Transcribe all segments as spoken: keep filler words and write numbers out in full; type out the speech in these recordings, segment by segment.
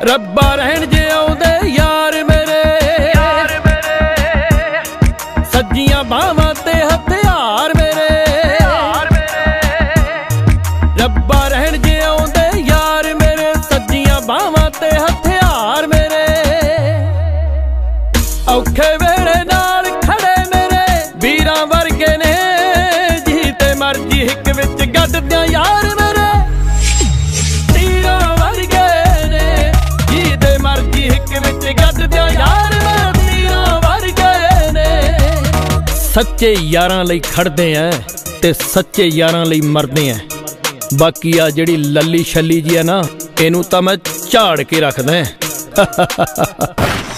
रब्बा रहन जे आउंदे यार मेरे, सज्जियां बावां ते हथियार मेरे। रब्बा रहन जे आउंदे यार मेरे, सज्जियां बावां ते हथियार मेरे। औखे वेले नाल खड़े मेरे वीरां वर्गे ने, जीते मरजी हिक विच गड्डदियां यार मेरे। तीरां वर्गे ने जीते मरजी हिक विच गड्डदियां यार मेरे। तीरां वर्गे ने सच्चे यारां लई खड़दे ऐ ते सच्चे यारां लई मरदे ऐ। बाकी आ जिहड़ी लली छली जी है ना, इनू तां मैं झाड़ के रखदा ऐ।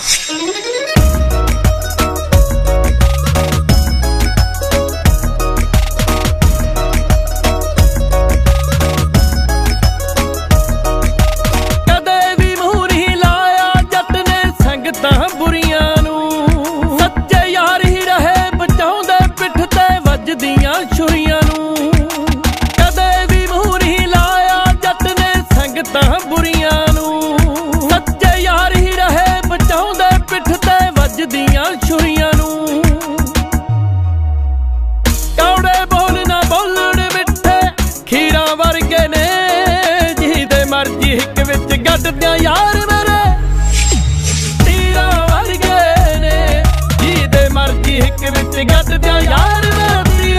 छुरियां नूं कदे भी मूंह नहीं लाया जट ने संगतां बुरियां नूं। सच्चे यार ही रहे बचाउंदे पिठ ते वजदियां छुरियां नूं। कौड़े बोल ना बोलण मिठे खीरां वर्गे ने, जीदे मरजी हिक विच गड्डदियां यार मेरे। तीरां वर्गे ने जीदे मरजी हिक विच गड्डदियां यार मेरे।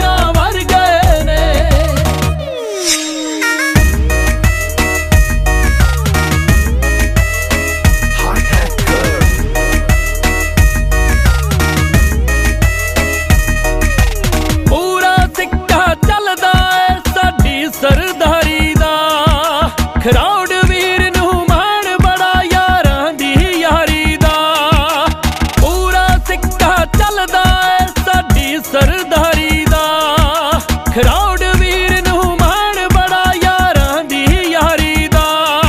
सरदारी दा खरौड़ वीर नूं माण बड़ा यारां दी यारी दा। पूरा सिक्का चलदा है साडी सरदारी दा, खरौड़ वीर नूं माण बड़ा यारां दी यारी दा।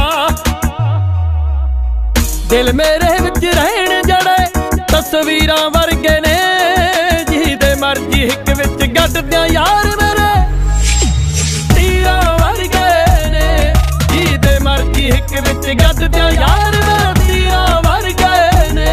दिल मेरे विच रहण जड़े तस्वीरां वर्गे ने, जीदे मरजी हिक विच गड्डदियां यार मेरे। हिक विच गड्डदियां यार मेरे। तीरां वर्गे ने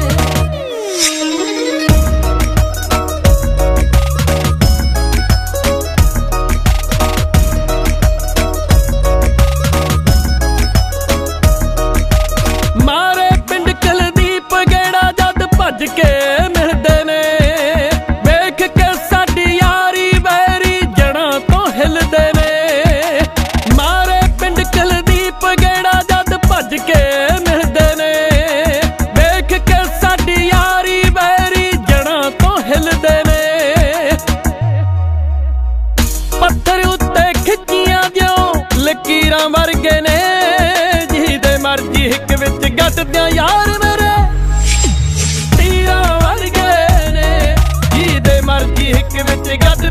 मारे पिंड कुलदीप गेड़ा जद भज के मिलदे ने। वेख के साडी यारी बैरी जड़ां तो हिलदे ने। मारे पिंड कुलदीप गेड़ा जद भज के मिलदे ने। देख के साडी यारी बैरी जड़ां तो हिलदे ने। पत्थर उत्ते खिच्चियां ज्यों लकीरां वर्गे ने, जीदे मरजी हिक विच गड्डदियां यार मेरे। तीरां वर्गे ने जीदे मरजी हिक विच गड्ड